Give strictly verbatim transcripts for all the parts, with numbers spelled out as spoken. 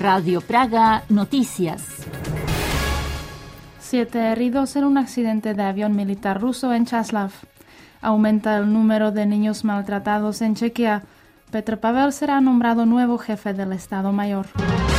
Radio Praga Noticias. Siete heridos en un accidente de avión militar ruso en Čáslav. Aumenta el número de niños maltratados en Chequia. Petr Pavel será nombrado nuevo jefe del Estado Mayor.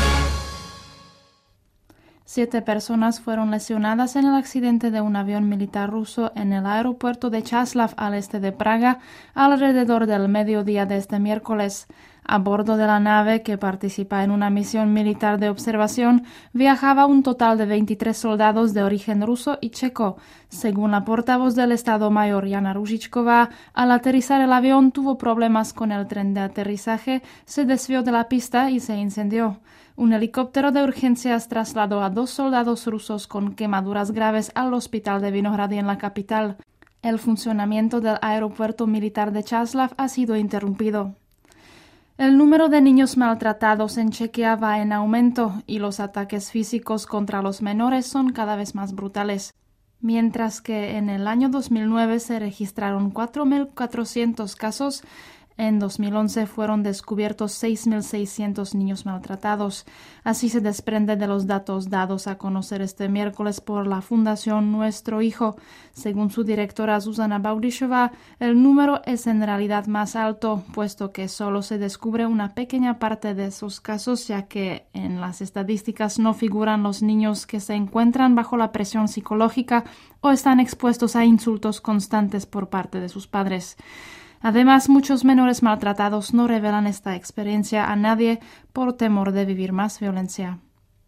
Siete personas fueron lesionadas en el accidente de un avión militar ruso en el aeropuerto de Čáslav, al este de Praga, alrededor del mediodía de este miércoles. A bordo de la nave, que participa en una misión militar de observación, viajaba un total de veintitrés soldados de origen ruso y checo. Según la portavoz del Estado Mayor, Jana Ružičková, al aterrizar el avión tuvo problemas con el tren de aterrizaje, se desvió de la pista y se incendió. Un helicóptero de urgencias trasladó a dos soldados rusos con quemaduras graves al hospital de Vinohrady en la capital. El funcionamiento del aeropuerto militar de Čáslav ha sido interrumpido. El número de niños maltratados en Chequia va en aumento y los ataques físicos contra los menores son cada vez más brutales. Mientras que en el año dos mil nueve se registraron cuatro mil cuatrocientos casos, en dos mil once fueron descubiertos seis mil seiscientos niños maltratados. Así se desprende de los datos dados a conocer este miércoles por la Fundación Nuestro Hijo. Según su directora Zuzana Baudišová, el número es en realidad más alto, puesto que solo se descubre una pequeña parte de esos casos, ya que en las estadísticas no figuran los niños que se encuentran bajo la presión psicológica o están expuestos a insultos constantes por parte de sus padres. Además, muchos menores maltratados no revelan esta experiencia a nadie por temor de vivir más violencia.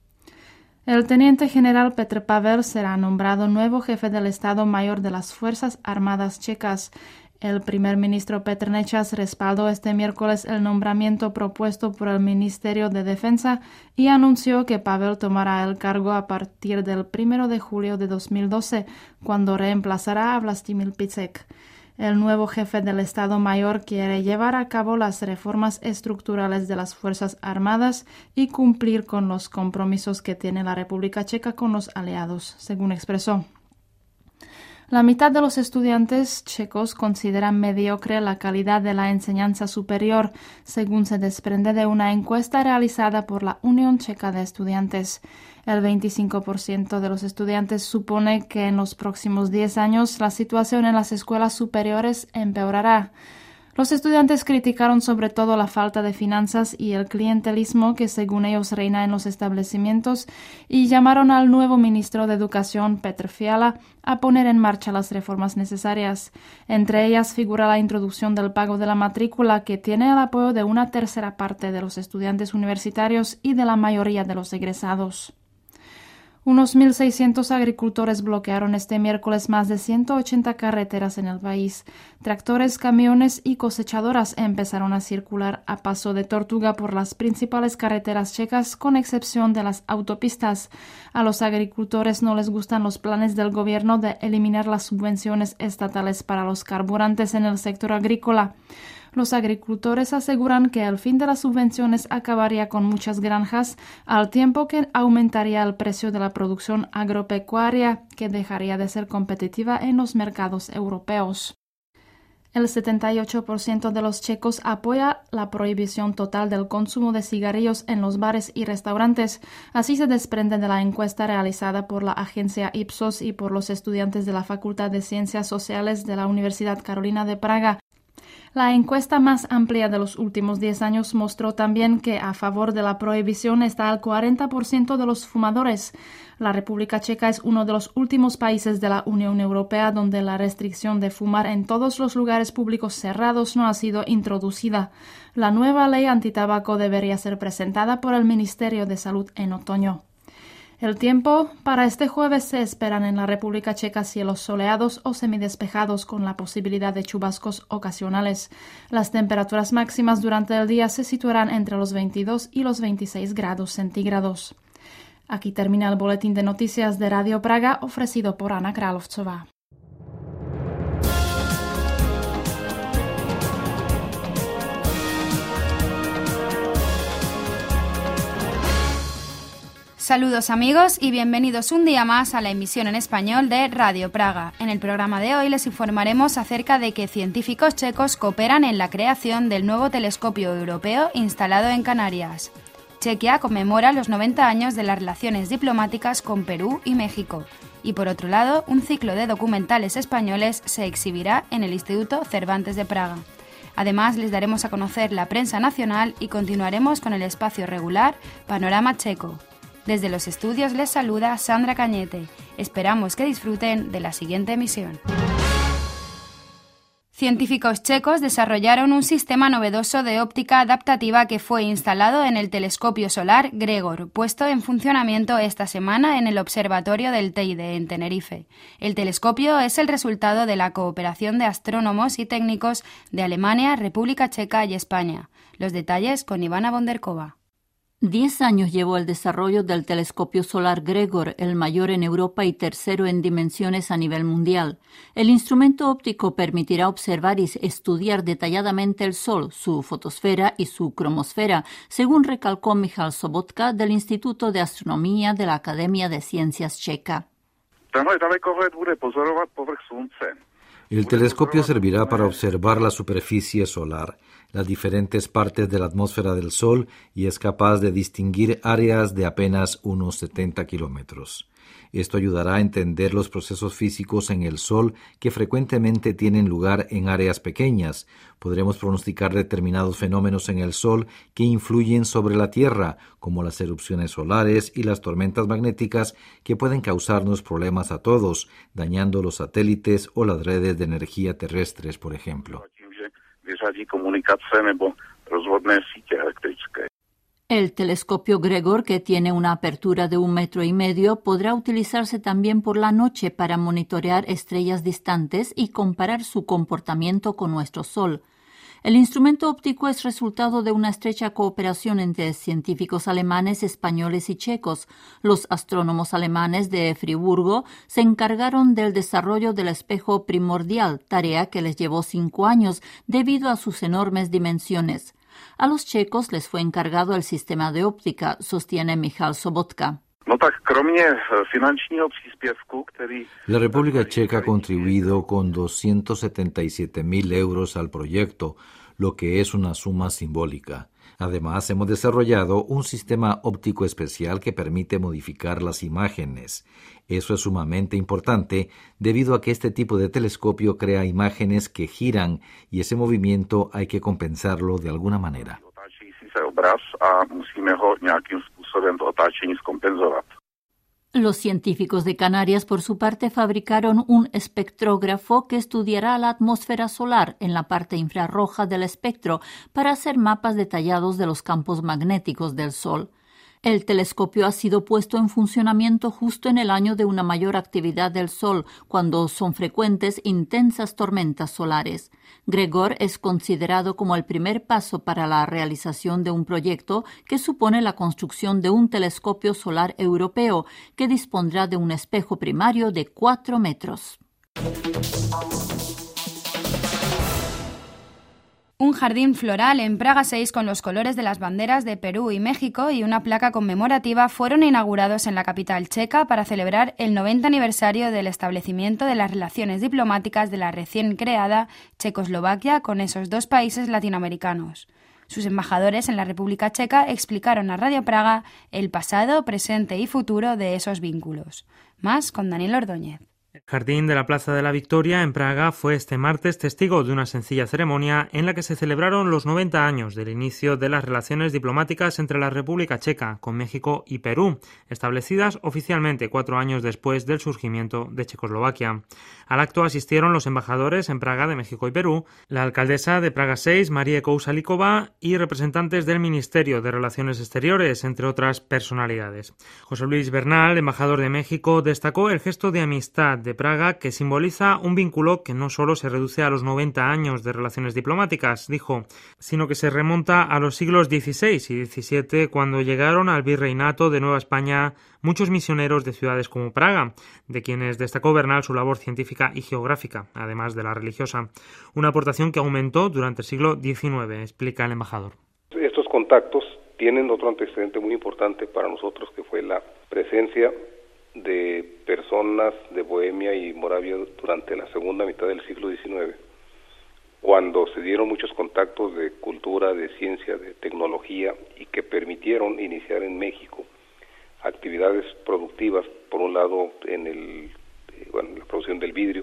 El teniente general Petr Pavel será nombrado nuevo jefe del Estado Mayor de las Fuerzas Armadas checas. El primer ministro Petr Nečas respaldó este miércoles el nombramiento propuesto por el Ministerio de Defensa y anunció que Pavel tomará el cargo a partir del primero de julio de dos mil doce, cuando reemplazará a Vlastimil Picek. El nuevo jefe del Estado Mayor quiere llevar a cabo las reformas estructurales de las Fuerzas Armadas y cumplir con los compromisos que tiene la República Checa con los aliados, según expresó. La mitad de los estudiantes checos consideran mediocre la calidad de la enseñanza superior, según se desprende de una encuesta realizada por la Unión Checa de Estudiantes. El veinticinco por ciento de los estudiantes supone que en los próximos diez años la situación en las escuelas superiores empeorará. Los estudiantes criticaron sobre todo la falta de finanzas y el clientelismo que según ellos reina en los establecimientos y llamaron al nuevo ministro de Educación, Petr Fiala, a poner en marcha las reformas necesarias. Entre ellas figura la introducción del pago de la matrícula, que tiene el apoyo de una tercera parte de los estudiantes universitarios y de la mayoría de los egresados. Unos mil seiscientos agricultores bloquearon este miércoles más de ciento ochenta carreteras en el país. Tractores, camiones y cosechadoras empezaron a circular a paso de tortuga por las principales carreteras checas, con excepción de las autopistas. A los agricultores no les gustan los planes del gobierno de eliminar las subvenciones estatales para los carburantes en el sector agrícola. Los agricultores aseguran que el fin de las subvenciones acabaría con muchas granjas, al tiempo que aumentaría el precio de la producción agropecuaria, que dejaría de ser competitiva en los mercados europeos. El setenta y ocho por ciento de los checos apoya la prohibición total del consumo de cigarrillos en los bares y restaurantes. Así se desprende de la encuesta realizada por la agencia Ipsos y por los estudiantes de la Facultad de Ciencias Sociales de la Universidad Carolina de Praga. La encuesta más amplia de los últimos diez años mostró también que a favor de la prohibición está el cuarenta por ciento de los fumadores. La República Checa es uno de los últimos países de la Unión Europea donde la restricción de fumar en todos los lugares públicos cerrados no ha sido introducida. La nueva ley antitabaco debería ser presentada por el Ministerio de Salud en otoño. El tiempo para este jueves se esperan en la República Checa cielos soleados o semidespejados con la posibilidad de chubascos ocasionales. Las temperaturas máximas durante el día se situarán entre los veintidós y los veintiséis grados centígrados. Aquí termina el boletín de noticias de Radio Praga ofrecido por Anna Královcová. Saludos amigos y bienvenidos un día más a la emisión en español de Radio Praga. En el programa de hoy les informaremos acerca de que científicos checos cooperan en la creación del nuevo telescopio europeo instalado en Canarias. Chequia conmemora los noventa años de las relaciones diplomáticas con Perú y México. Y por otro lado, un ciclo de documentales españoles se exhibirá en el Instituto Cervantes de Praga. Además, les daremos a conocer la prensa nacional y continuaremos con el espacio regular Panorama Checo. Desde los estudios les saluda Sandra Cañete. Esperamos que disfruten de la siguiente emisión. Científicos checos desarrollaron un sistema novedoso de óptica adaptativa que fue instalado en el telescopio solar Gregor, puesto en funcionamiento esta semana en el observatorio del Teide, en Tenerife. El telescopio es el resultado de la cooperación de astrónomos y técnicos de Alemania, República Checa y España. Los detalles con Ivana Bonderkova. Diez años llevó el desarrollo del telescopio solar Gregor, el mayor en Europa y tercero en dimensiones a nivel mundial. El instrumento óptico permitirá observar y estudiar detalladamente el Sol, su fotosfera y su cromosfera, según recalcó Michal Sobotka del Instituto de Astronomía de la Academia de Ciencias Checa. El telescopio servirá para observar la superficie solar, las diferentes partes de la atmósfera del Sol y es capaz de distinguir áreas de apenas unos setenta kilómetros. Esto ayudará a entender los procesos físicos en el Sol que frecuentemente tienen lugar en áreas pequeñas. Podremos pronosticar determinados fenómenos en el Sol que influyen sobre la Tierra, como las erupciones solares y las tormentas magnéticas que pueden causarnos problemas a todos, dañando los satélites o las redes de energía terrestres, por ejemplo. El telescopio Gregor, que tiene una apertura de un metro y medio, podrá utilizarse también por la noche para monitorear estrellas distantes y comparar su comportamiento con nuestro Sol. El instrumento óptico es resultado de una estrecha cooperación entre científicos alemanes, españoles y checos. Los astrónomos alemanes de Friburgo se encargaron del desarrollo del espejo primordial, tarea que les llevó cinco años debido a sus enormes dimensiones. A los checos les fue encargado el sistema de óptica, sostiene Michal Sobotka. La República Checa ha contribuido con doscientos setenta y siete mil euros al proyecto, lo que es una suma simbólica. Además, hemos desarrollado un sistema óptico especial que permite modificar las imágenes. Eso es sumamente importante debido a que este tipo de telescopio crea imágenes que giran y ese movimiento hay que compensarlo de alguna manera. Los científicos de Canarias, por su parte, fabricaron un espectrógrafo que estudiará la atmósfera solar en la parte infrarroja del espectro para hacer mapas detallados de los campos magnéticos del Sol. El telescopio ha sido puesto en funcionamiento justo en el año de una mayor actividad del Sol, cuando son frecuentes intensas tormentas solares. Gregor es considerado como el primer paso para la realización de un proyecto que supone la construcción de un telescopio solar europeo que dispondrá de un espejo primario de cuatro metros. Un jardín floral en Praga seis con los colores de las banderas de Perú y México y una placa conmemorativa fueron inaugurados en la capital checa para celebrar el noventa aniversario del establecimiento de las relaciones diplomáticas de la recién creada Checoslovaquia con esos dos países latinoamericanos. Sus embajadores en la República Checa explicaron a Radio Praga el pasado, presente y futuro de esos vínculos. Más con Daniel Ordóñez. El jardín de la Plaza de la Victoria en Praga fue este martes testigo de una sencilla ceremonia en la que se celebraron los noventa años del inicio de las relaciones diplomáticas entre la República Checa con México y Perú, establecidas oficialmente cuatro años después del surgimiento de Checoslovaquia. Al acto asistieron los embajadores en Praga de México y Perú, la alcaldesa de Praga seis, Marie Kousalikova, y representantes del Ministerio de Relaciones Exteriores, entre otras personalidades. José Luis Bernal, embajador de México, destacó el gesto de amistad de Praga que simboliza un vínculo que no solo se reduce a los noventa años de relaciones diplomáticas, dijo, sino que se remonta a los siglos dieciséis y diecisiete cuando llegaron al virreinato de Nueva España muchos misioneros de ciudades como Praga, de quienes destacó Bernal su labor científica y geográfica, además de la religiosa, una aportación que aumentó durante el siglo diecinueve, explica el embajador. Estos contactos tienen otro antecedente muy importante para nosotros, que fue la presencia de personas de Bohemia y Moravia durante la segunda mitad del siglo diecinueve, cuando se dieron muchos contactos de cultura, de ciencia, de tecnología y que permitieron iniciar en México actividades productivas, por un lado en el bueno, la producción del vidrio,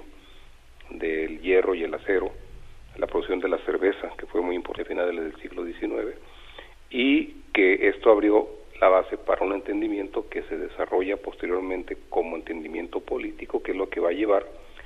del hierro y el acero, la producción de la cerveza, que fue muy importante a finales del siglo diecinueve, y que esto abrió la base para un entendimiento que se desarrolla posteriormente como entendimiento político, que es lo que va a llevar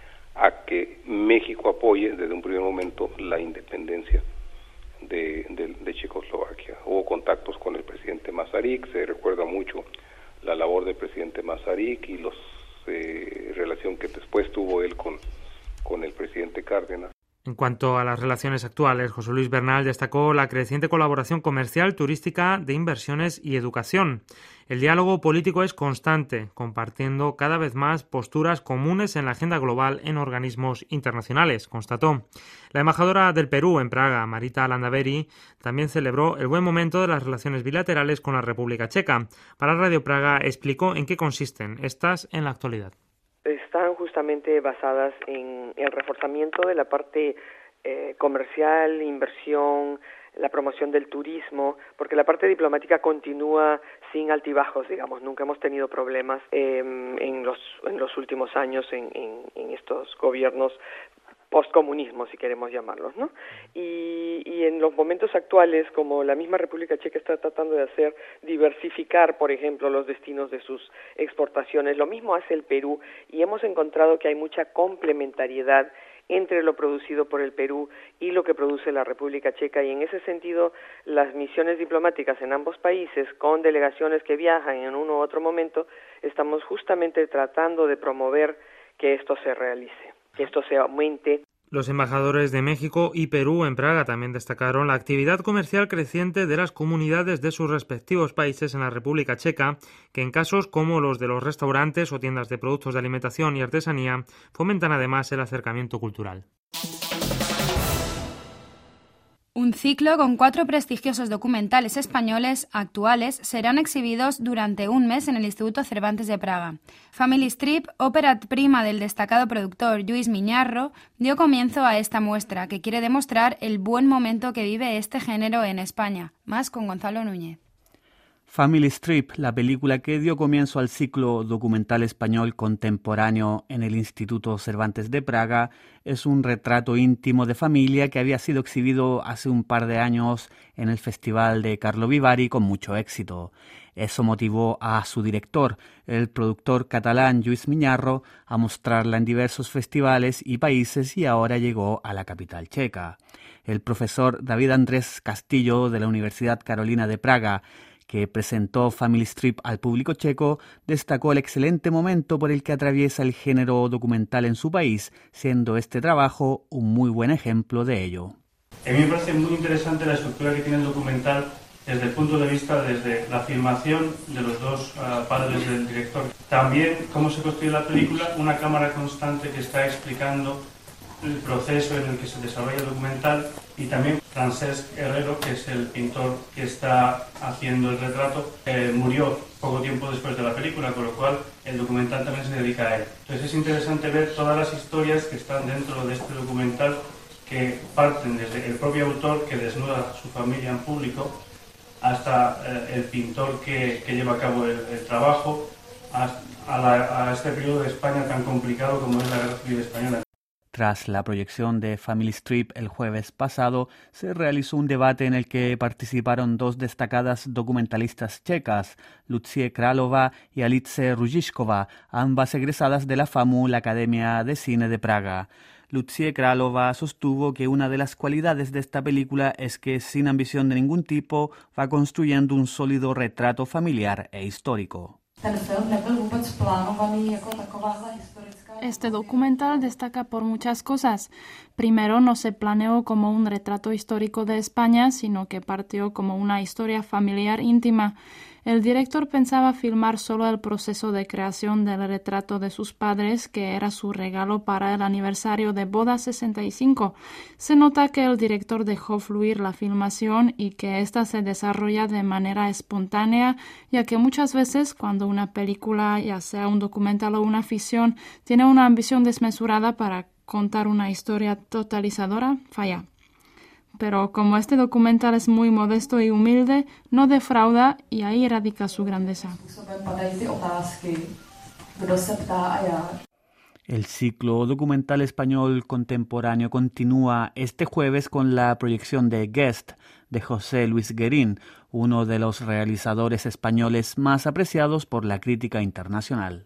a que México apoye desde un primer momento la independencia de, de, de Checoslovaquia. Hubo contactos con el presidente Masaryk, se recuerda mucho la labor del presidente Masaryk y los eh, relación que después tuvo él con, con el presidente Cárdenas. En cuanto a las relaciones actuales, José Luis Bernal destacó la creciente colaboración comercial, turística, de inversiones y educación. El diálogo político es constante, compartiendo cada vez más posturas comunes en la agenda global en organismos internacionales, constató. La embajadora del Perú en Praga, Marita Landaveri, también celebró el buen momento de las relaciones bilaterales con la República Checa. Para Radio Praga explicó en qué consisten estas en la actualidad. Están justamente basadas en el reforzamiento de la parte eh, comercial, inversión, la promoción del turismo, porque la parte diplomática continúa sin altibajos, digamos. Nunca hemos tenido problemas eh, en los en los últimos años en, en, en estos gobiernos postcomunismo, si queremos llamarlos, ¿no? Y, y en los momentos actuales, como la misma República Checa está tratando de hacer, diversificar, por ejemplo, los destinos de sus exportaciones, lo mismo hace el Perú, y hemos encontrado que hay mucha complementariedad entre lo producido por el Perú y lo que produce la República Checa, y en ese sentido las misiones diplomáticas en ambos países, con delegaciones que viajan en uno u otro momento, estamos justamente tratando de promover que esto se realice, que esto se aumente. Los embajadores de México y Perú en Praga también destacaron la actividad comercial creciente de las comunidades de sus respectivos países en la República Checa, que en casos como los de los restaurantes o tiendas de productos de alimentación y artesanía fomentan además el acercamiento cultural. Un ciclo con cuatro prestigiosos documentales españoles actuales serán exhibidos durante un mes en el Instituto Cervantes de Praga. Family Strip, ópera prima del destacado productor Lluís Miñarro, dio comienzo a esta muestra que quiere demostrar el buen momento que vive este género en España. Más con Gonzalo Núñez. Family Strip, la película que dio comienzo al ciclo documental español contemporáneo en el Instituto Cervantes de Praga, es un retrato íntimo de familia que había sido exhibido hace un par de años en el Festival de Carlo Vivari con mucho éxito. Eso motivó a su director, el productor catalán Lluís Miñarro, a mostrarla en diversos festivales y países, y ahora llegó a la capital checa. El profesor David Andrés Castillo de la Universidad Carolina de Praga, que presentó Family Strip al público checo, destacó el excelente momento por el que atraviesa el género documental en su país, siendo este trabajo un muy buen ejemplo de ello. A mí me parece muy interesante la estructura que tiene el documental desde el punto de vista desde la filmación de los dos uh, padres del director. También cómo se construye la película, una cámara constante que está explicando el proceso en el que se desarrolla el documental, y también Francesc Herrero, que es el pintor que está haciendo el retrato, eh, murió poco tiempo después de la película, con lo cual el documental también se dedica a él. Entonces es interesante ver todas las historias que están dentro de este documental, que parten desde el propio autor que desnuda a su familia en público, hasta eh, el pintor que, que lleva a cabo el, el trabajo, a, a, la, a este periodo de España tan complicado como es la Guerra Civil Española. Tras la proyección de Family Strip el jueves pasado, se realizó un debate en el que participaron dos destacadas documentalistas checas, Lucie Králové y Alice Růžičková, ambas egresadas de la FAMU, la Academia de Cine de Praga. Lucie Králové sostuvo que una de las cualidades de esta película es que, sin ambición de ningún tipo, va construyendo un sólido retrato familiar e histórico. Este documental destaca por muchas cosas. Primero, no se planeó como un retrato histórico de España, sino que partió como una historia familiar íntima. El director pensaba filmar solo el proceso de creación del retrato de sus padres, que era su regalo para el aniversario de boda sesenta y cinco. Se nota que el director dejó fluir la filmación y que ésta se desarrolla de manera espontánea, ya que muchas veces cuando una película, ya sea un documental o una ficción, tiene una ambición desmesurada para contar una historia totalizadora, falla. Pero como este documental es muy modesto y humilde, no defrauda y ahí radica su grandeza. El ciclo documental español contemporáneo continúa este jueves con la proyección de Guest de José Luis Guerín, uno de los realizadores españoles más apreciados por la crítica internacional.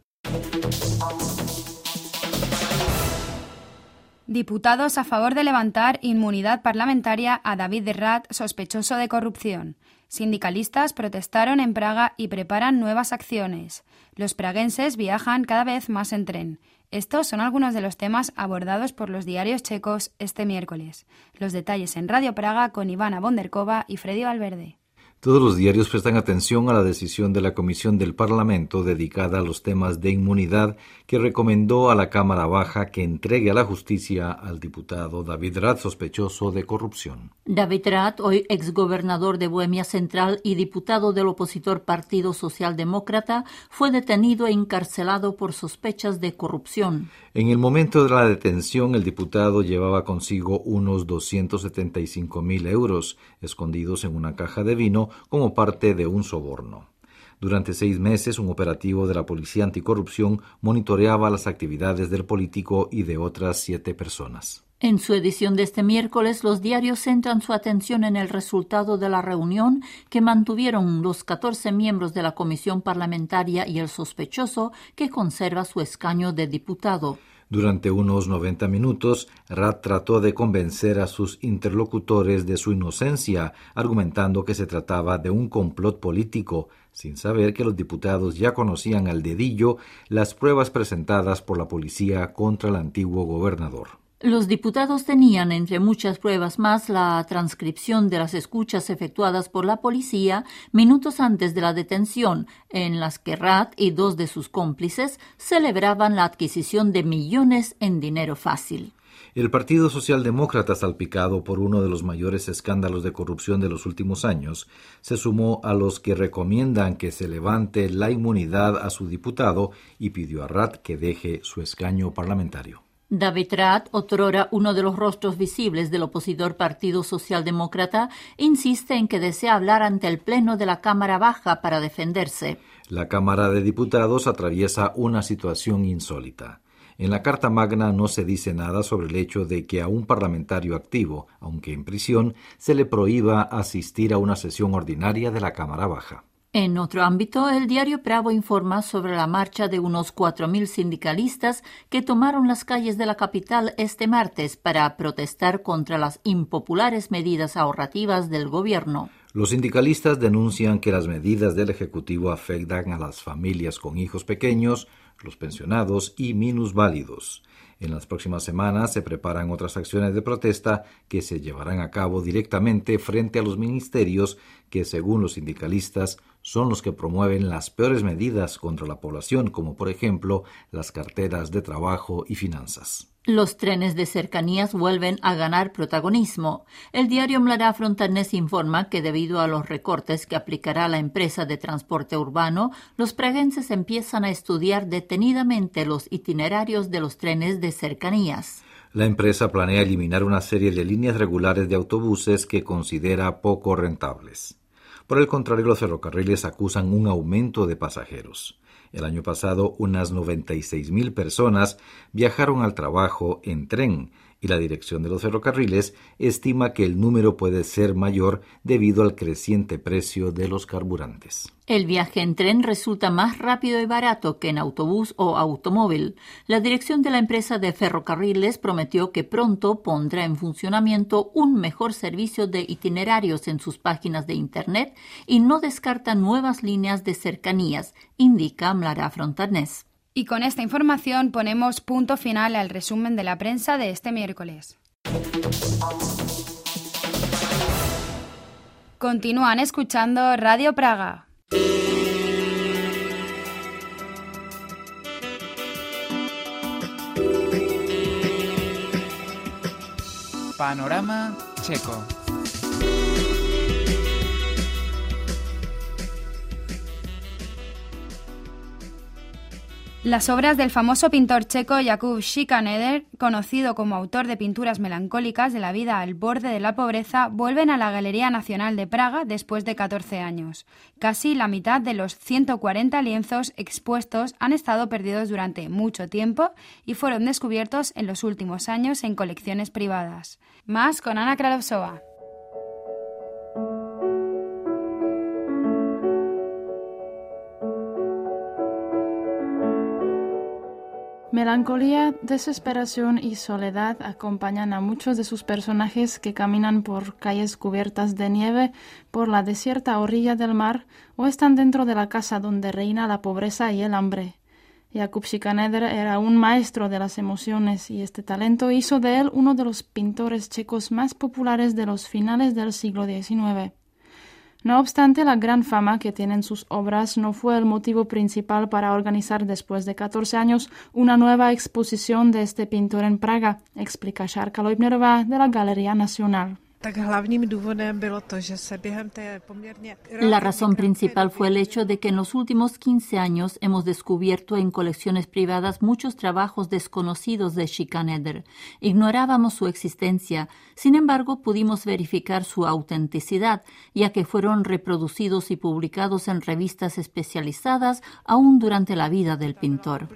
Diputados a favor de levantar inmunidad parlamentaria a David Rath, sospechoso de corrupción. Sindicalistas protestaron en Praga y preparan nuevas acciones. Los praguenses viajan cada vez más en tren. Estos son algunos de los temas abordados por los diarios checos este miércoles. Los detalles en Radio Praga con Ivana Bonderkova y Freddy Valverde. Todos los diarios prestan atención a la decisión de la Comisión del Parlamento dedicada a los temas de inmunidad que recomendó a la Cámara Baja que entregue a la justicia al diputado David Rath, sospechoso de corrupción. David Rath, hoy exgobernador de Bohemia Central y diputado del opositor Partido Socialdemócrata, fue detenido e encarcelado por sospechas de corrupción. En el momento de la detención, el diputado llevaba consigo unos doscientos setenta y cinco mil euros escondidos en una caja de vino como parte de un soborno. Durante seis meses, un operativo de la Policía Anticorrupción monitoreaba las actividades del político y de otras siete personas. En su edición de este miércoles, los diarios centran su atención en el resultado de la reunión que mantuvieron los catorce miembros de la comisión parlamentaria y el sospechoso que conserva su escaño de diputado. Durante unos noventa minutos, Rath trató de convencer a sus interlocutores de su inocencia, argumentando que se trataba de un complot político, sin saber que los diputados ya conocían al dedillo las pruebas presentadas por la policía contra el antiguo gobernador. Los diputados tenían, entre muchas pruebas más, la transcripción de las escuchas efectuadas por la policía minutos antes de la detención, en las que Rath y dos de sus cómplices celebraban la adquisición de millones en dinero fácil. El Partido Socialdemócrata, salpicado por uno de los mayores escándalos de corrupción de los últimos años, se sumó a los que recomiendan que se levante la inmunidad a su diputado y pidió a Rath que deje su escaño parlamentario. David Rath, otrora uno de los rostros visibles del opositor Partido Socialdemócrata, insiste en que desea hablar ante el Pleno de la Cámara Baja para defenderse. La Cámara de Diputados atraviesa una situación insólita. En la Carta Magna no se dice nada sobre el hecho de que a un parlamentario activo, aunque en prisión, se le prohíba asistir a una sesión ordinaria de la Cámara Baja. En otro ámbito, el diario Pravo informa sobre la marcha de unos cuatro mil sindicalistas que tomaron las calles de la capital este martes para protestar contra las impopulares medidas ahorrativas del gobierno. Los sindicalistas denuncian que las medidas del Ejecutivo afectan a las familias con hijos pequeños, los pensionados y minusválidos. En las próximas semanas se preparan otras acciones de protesta que se llevarán a cabo directamente frente a los ministerios que, según los sindicalistas, son los que promueven las peores medidas contra la población, como por ejemplo las carteras de trabajo y finanzas. Los trenes de cercanías vuelven a ganar protagonismo. El diario Mladá Frontanés informa que debido a los recortes que aplicará la empresa de transporte urbano, los praguenses empiezan a estudiar detenidamente los itinerarios de los trenes de cercanías. La empresa planea eliminar una serie de líneas regulares de autobuses que considera poco rentables. Por el contrario, los ferrocarriles acusan un aumento de pasajeros. El año pasado, unas noventa y seis mil personas viajaron al trabajo en tren y la dirección de los ferrocarriles estima que el número puede ser mayor debido al creciente precio de los carburantes. El viaje en tren resulta más rápido y barato que en autobús o automóvil. La dirección de la empresa de ferrocarriles prometió que pronto pondrá en funcionamiento un mejor servicio de itinerarios en sus páginas de Internet y no descarta nuevas líneas de cercanías, indica Mladá Frontanés. Y con esta información ponemos punto final al resumen de la prensa de este miércoles. Continúan escuchando Radio Praga. Panorama checo. Las obras del famoso pintor checo Jakub Schikaneder, conocido como autor de pinturas melancólicas de la vida al borde de la pobreza, vuelven a la Galería Nacional de Praga después de catorce años. Casi la mitad de los ciento cuarenta lienzos expuestos han estado perdidos durante mucho tiempo y fueron descubiertos en los últimos años en colecciones privadas. Más con Ana Kralovsova. Melancolía, desesperación y soledad acompañan a muchos de sus personajes que caminan por calles cubiertas de nieve por la desierta orilla del mar o están dentro de la casa donde reina la pobreza y el hambre. Jakub Schikaneder era un maestro de las emociones y este talento hizo de él uno de los pintores checos más populares de los finales del siglo diecinueve. No obstante, la gran fama que tienen sus obras no fue el motivo principal para organizar después de catorce años una nueva exposición de este pintor en Praga, explica Šárka Leubnerová de la Galería Nacional. La razón principal fue el hecho de que en los últimos quince años hemos descubierto en colecciones privadas muchos trabajos desconocidos de Schikaneder. Ignorábamos su existencia, sin embargo pudimos verificar su autenticidad, ya que fueron reproducidos y publicados en revistas especializadas aún durante la vida del pintor.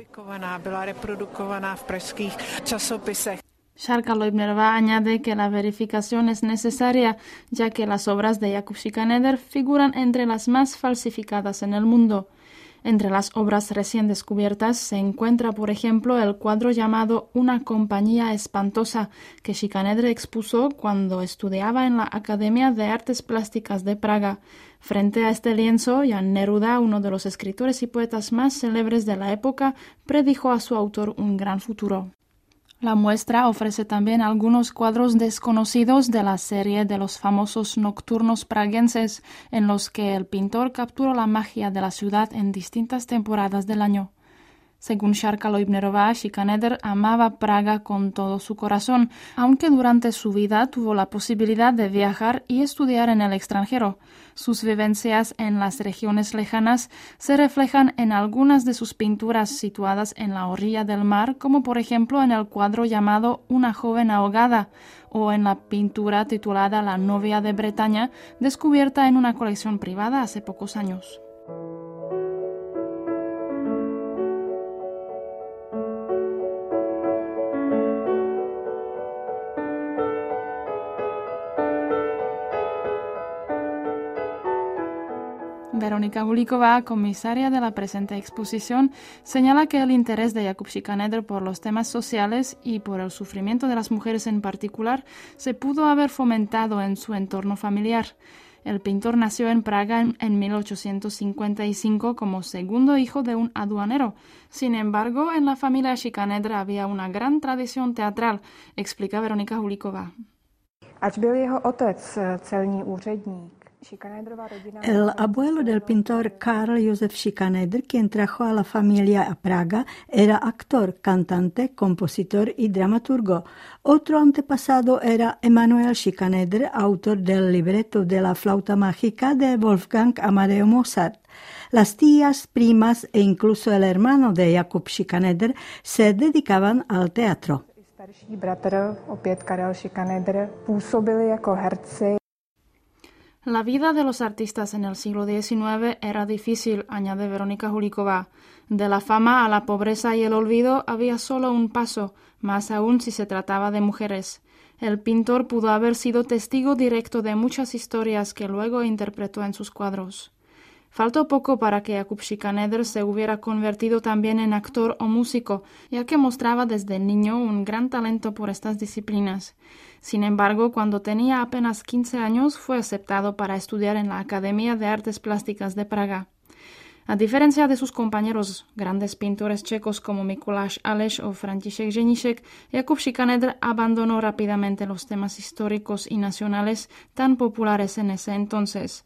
Šárka Leubnerová añade que la verificación es necesaria, ya que las obras de Jakub Schikaneder figuran entre las más falsificadas en el mundo. Entre las obras recién descubiertas se encuentra, por ejemplo, el cuadro llamado Una compañía espantosa, que Schikaneder expuso cuando estudiaba en la Academia de Artes Plásticas de Praga. Frente a este lienzo, Jan Neruda, uno de los escritores y poetas más célebres de la época, predijo a su autor un gran futuro. La muestra ofrece también algunos cuadros desconocidos de la serie de los famosos nocturnos praguenses, en los que el pintor capturó la magia de la ciudad en distintas temporadas del año. Según Šárka Leubnerová, Schikaneder amaba Praga con todo su corazón, aunque durante su vida tuvo la posibilidad de viajar y estudiar en el extranjero. Sus vivencias en las regiones lejanas se reflejan en algunas de sus pinturas situadas en la orilla del mar, como por ejemplo en el cuadro llamado Una joven ahogada, o en la pintura titulada La novia de Bretaña, descubierta en una colección privada hace pocos años. Veronika Hulíková, comisaria de la presente exposición, señala que el interés de Jakub Schikaneder por los temas sociales y por el sufrimiento de las mujeres en particular se pudo haber fomentado en su entorno familiar. El pintor nació en Praga en, en mil ochocientos cincuenta y cinco como segundo hijo de un aduanero. Sin embargo, en la familia Schikaneder había una gran tradición teatral, explica Veronika Hulíková. Ač byl jeho otec celní úředník, el abuelo del pintor Karl Josef Schikaneder, quien trajo a la familia a Praga, era actor, cantante, compositor y dramaturgo. Otro antepasado era Emanuel Schikaneder, autor del libreto de La flauta mágica de Wolfgang Amadeo Mozart. Las tías, primas e incluso el hermano de Jakub Schikaneder se dedicaban al teatro. Starší bratr, opět Karel Schikaneder, působili jako herci. La vida de los artistas en el siglo diecinueve era difícil, añade Veronika Hulíková. De la fama a la pobreza y el olvido había solo un paso, más aún si se trataba de mujeres. El pintor pudo haber sido testigo directo de muchas historias que luego interpretó en sus cuadros. Faltó poco para que Jakub Schikaneder se hubiera convertido también en actor o músico, ya que mostraba desde niño un gran talento por estas disciplinas. Sin embargo, cuando tenía apenas quince años, fue aceptado para estudiar en la Academia de Artes Plásticas de Praga. A diferencia de sus compañeros, grandes pintores checos como Mikuláš Aleš o František Ženíšek, Jakub Schikaneder abandonó rápidamente los temas históricos y nacionales tan populares en ese entonces.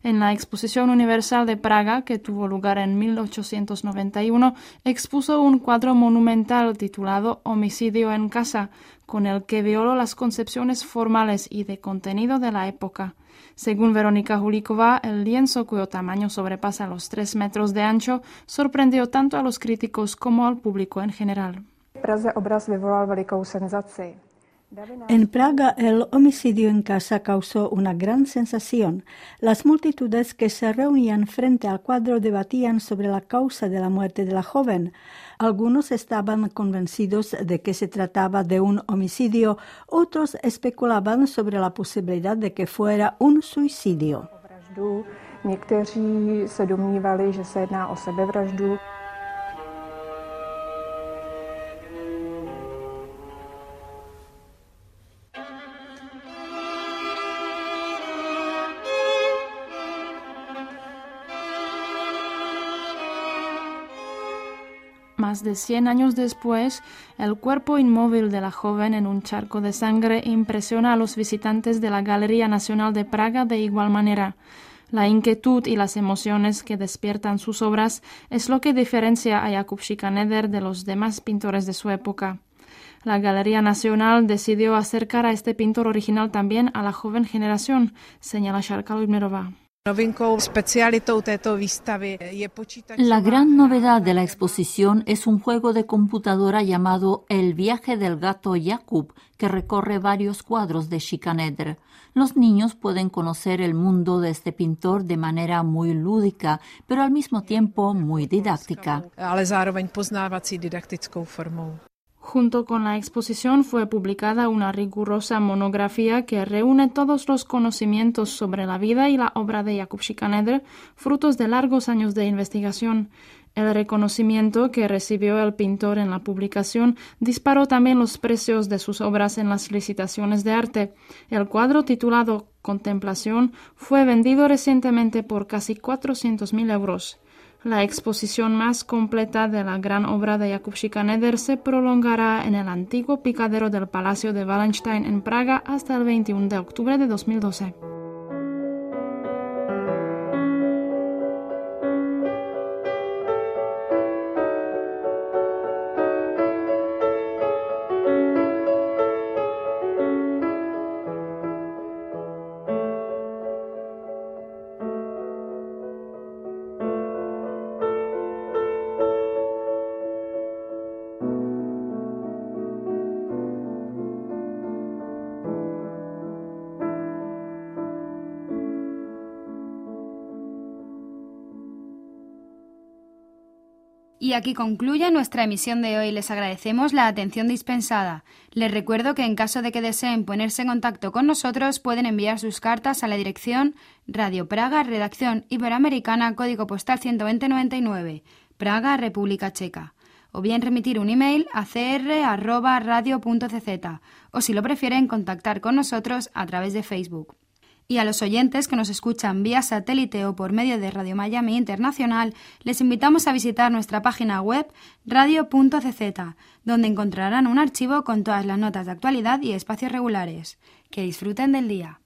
En la Exposición Universal de Praga, que tuvo lugar en mil ochocientos noventa y uno, expuso un cuadro monumental titulado Homicidio en casa, con el que violó las concepciones formales y de contenido de la época. Según Veronika Hulíková, el lienzo, cuyo tamaño sobrepasa los tres metros de ancho, sorprendió tanto a los críticos como al público en general. En Praga, el homicidio en casa causó una gran sensación. Las multitudes que se reunían frente al cuadro debatían sobre la causa de la muerte de la joven. Algunos estaban convencidos de que se trataba de un homicidio, otros especulaban sobre la posibilidad de que fuera un suicidio. Někteří se domnívali, že se jedná o sebevraždu. Más de cien años después, el cuerpo inmóvil de la joven en un charco de sangre impresiona a los visitantes de la Galería Nacional de Praga de igual manera. La inquietud y las emociones que despiertan sus obras es lo que diferencia a Jakub Schikaneder de los demás pintores de su época. La Galería Nacional decidió acercar a este pintor original también a la joven generación, señala Šárka Ludmírová. La gran novedad de la exposición es un juego de computadora llamado El viaje del gato Jakub, que recorre varios cuadros de Schikaneder. Los niños pueden conocer el mundo de este pintor de manera muy lúdica, pero al mismo tiempo muy didáctica. Junto con la exposición fue publicada una rigurosa monografía que reúne todos los conocimientos sobre la vida y la obra de Jakub Schikaneder, frutos de largos años de investigación. El reconocimiento que recibió el pintor en la publicación disparó también los precios de sus obras en las licitaciones de arte. El cuadro titulado Contemplación fue vendido recientemente por casi cuatrocientos mil euros. La exposición más completa de la gran obra de Jakub Schikaneder se prolongará en el antiguo picadero del Palacio de Wallenstein en Praga hasta el veintiuno de octubre de dos mil doce. Y aquí concluye nuestra emisión de hoy. Les agradecemos la atención dispensada. Les recuerdo que en caso de que deseen ponerse en contacto con nosotros, pueden enviar sus cartas a la dirección Radio Praga, Redacción Iberoamericana, Código Postal ciento veinte noventa y nueve, Praga, República Checa. O bien remitir un email a c r arroba radio punto c z, o si lo prefieren, contactar con nosotros a través de Facebook. Y a los oyentes que nos escuchan vía satélite o por medio de Radio Miami Internacional, les invitamos a visitar nuestra página web radio punto c z, donde encontrarán un archivo con todas las notas de actualidad y espacios regulares. Que disfruten del día.